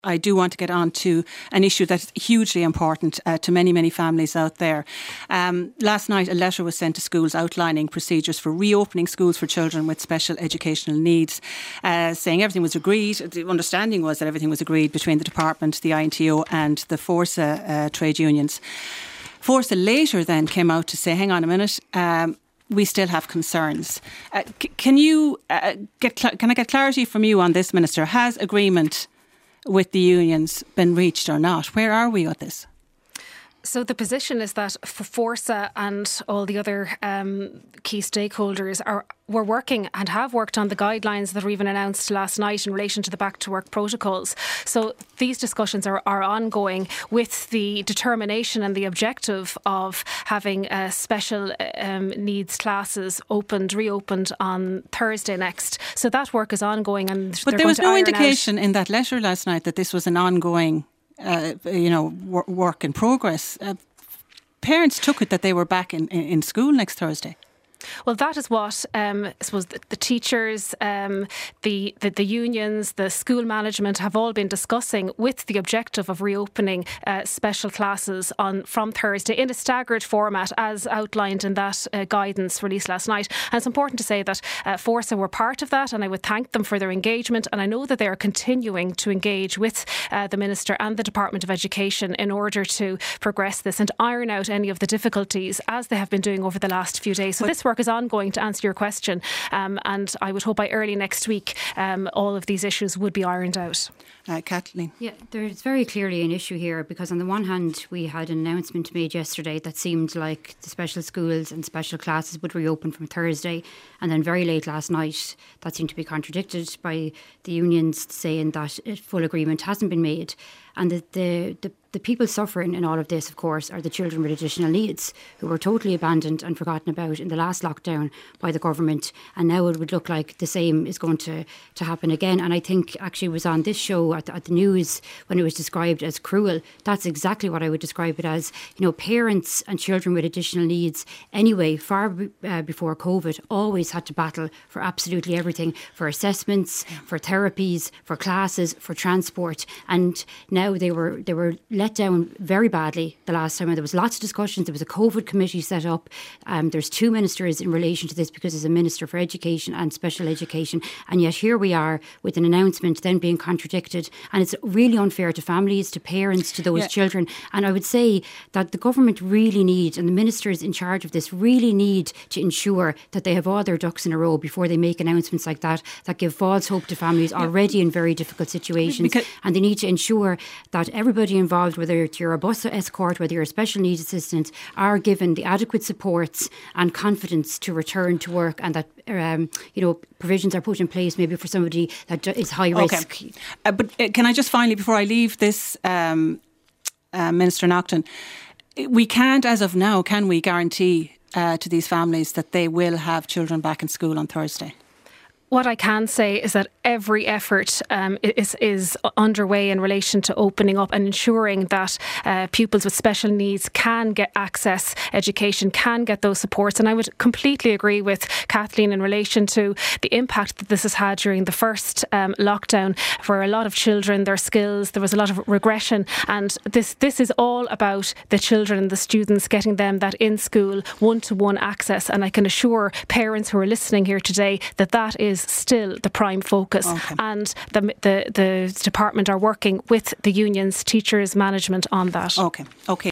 I do want to get on to an issue that's hugely important to many, many families out there. Last night, a letter was sent to schools outlining procedures for reopening schools for children with special educational needs, saying everything was agreed. The understanding was that everything was agreed between the department, the INTO and the Forsa trade unions. Forsa later then came out to say, hang on a minute, we still have concerns. Can I get clarity from you on this, Minister? Has agreement with the unions been reached or not? Where are we with this? So the position is that for Forsa and all the other key stakeholders were working and have worked on the guidelines that were even announced last night in relation to the back to work protocols. So these discussions are ongoing with the determination and the objective of having special needs classes reopened on Thursday next. So that work is ongoing. But there was no indication in that letter last night that this was an ongoing work in progress. Parents took it that they were back in school next Thursday. Well, that is what I suppose the teachers, the unions, the school management have all been discussing, with the objective of reopening special classes from Thursday in a staggered format as outlined in that guidance released last night. And it's important to say that Forsa were part of that, and I would thank them for their engagement. And I know that they are continuing to engage with the Minister and the Department of Education in order to progress this and iron out any of the difficulties, as they have been doing over the last few days. So this work is ongoing, to answer your question, and I would hope by early next week all of these issues would be ironed out. Kathleen? Yeah, there's very clearly an issue here, because on the one hand we had an announcement made yesterday that seemed like the special schools and special classes would reopen from Thursday, and then very late last night that seemed to be contradicted by the unions saying that full agreement hasn't been made. And the people suffering in all of this, of course, are the children with additional needs, who were totally abandoned and forgotten about in the last lockdown by the government. And now it would look like the same is going to happen again. And I think actually it was on this show at the news when it was described as cruel. That's exactly what I would describe it as. You know, parents and children with additional needs anyway, far before COVID, always had to battle for absolutely everything, for assessments, for therapies, for classes, for transport. And now they were let down very badly the last time. And there was lots of discussions. There was a COVID committee set up. There's two ministers in relation to this, because there's a minister for education and special education. And yet here we are with an announcement then being contradicted. And it's really unfair to families, to parents, to those children. And I would say that the government really need, and the ministers in charge of this really need, to ensure that they have all their ducks in a row before they make announcements like that give false hope to families already in very difficult situations. And they need to ensure that everybody involved, whether you're a bus escort, whether you're a special needs assistant, are given the adequate supports and confidence to return to work, and that provisions are put in place maybe for somebody that is high risk. But can I just finally, before I leave this, Minister Naughton, we can't, as of now, can we guarantee to these families that they will have children back in school on Thursday? What I can say is that every effort is underway in relation to opening up and ensuring that pupils with special needs can get access education, can get those supports. And I would completely agree with Kathleen in relation to the impact that this has had during the first lockdown for a lot of children, their skills. There was a lot of regression, and this is all about the children and the students, getting them that in-school one-to-one access. And I can assure parents who are listening here today that that is still the prime focus. And the department are working with the unions, teachers, management on that. Okay.